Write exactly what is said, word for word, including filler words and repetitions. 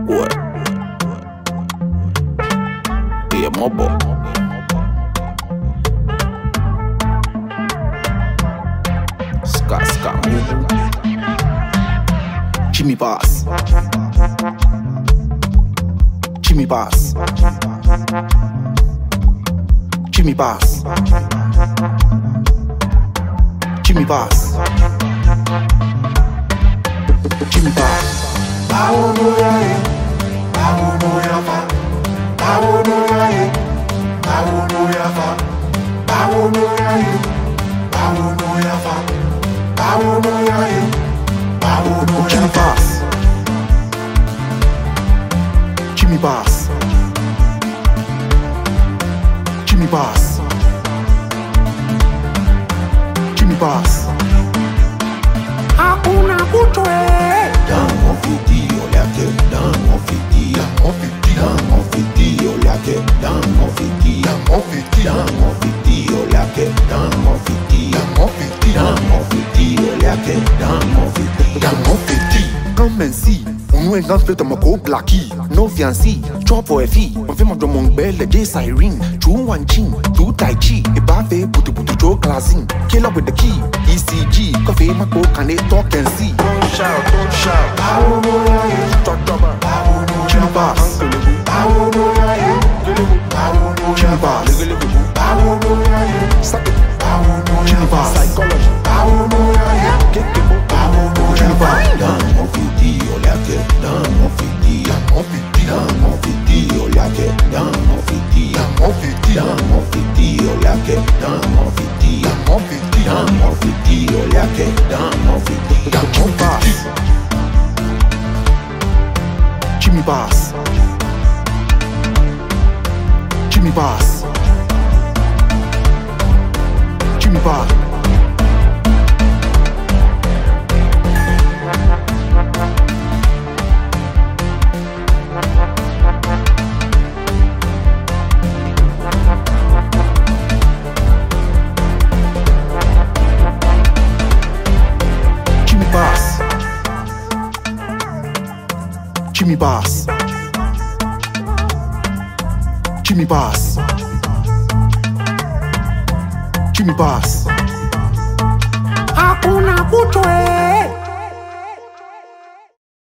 What? Yeah, mobo. Ska, ska, move. Jimmy Bass. Jimmy Bass. Jimmy Bass. Jimmy Bass. Jimmy Bass. Bawo no ya ye, bawo no ya fa. Bawo no ya ye, bawo no ya fa. Bawo no ya ye, bawo no ya fa. Bawo no ya ye, bawo no ya fa. Jimmy Bass. Jimmy Bass. Jimmy Bass. Hakuna kutwe. Dans mon fiti, on l'a que dans mon fiti, dans mon fiti, dans mon fiti, on l'a que dans mon fiti, dans mon fiti, dans mon fiti, on l'a que dans mon fiti, dans mon fiti, dans mon fiti, on l'a que dans mon fiti, dans mon fiti. Come and see. On est grand fait de mon co blacky. No fiancé, chop for a fee. On fait mon de mon belle de siren. True one chin, two tai chi. Et pas fait pour tout pour tout joke classing. Kill up with the key. E C G. Coffee my coke can they talk and see. Don't shout, don't shout. Bawo no ya ye, Talk double. bawo no Jimmy ya fa. Bass. Bawo no ya ye, bawo no Jimmy ya fa. Bass. Bawo no ya ye, Suck it. bawo no ya Jimmy fa. Bass. Psychology. Bawo no ya ye, Get the book. bawo no ya Jimmy fa. Bass. Dans mon fiti, on l'a que dans mon fiti, dans mon fiti, dans mon fiti, on l'a que dans mon fiti, dans mon fiti, dans mon fiti, on l'a que dans mon fiti, dans mon fiti, dans mon fiti, on l'a que dans mon fiti, dans mon Jimmy Bass. Jimmy Bass. Jimmy Bass. Jimmy Bass. Jimmy Bass. Jimmy Bass. Jimmy Bass. Jimmy Bass. Hakuna kutwe.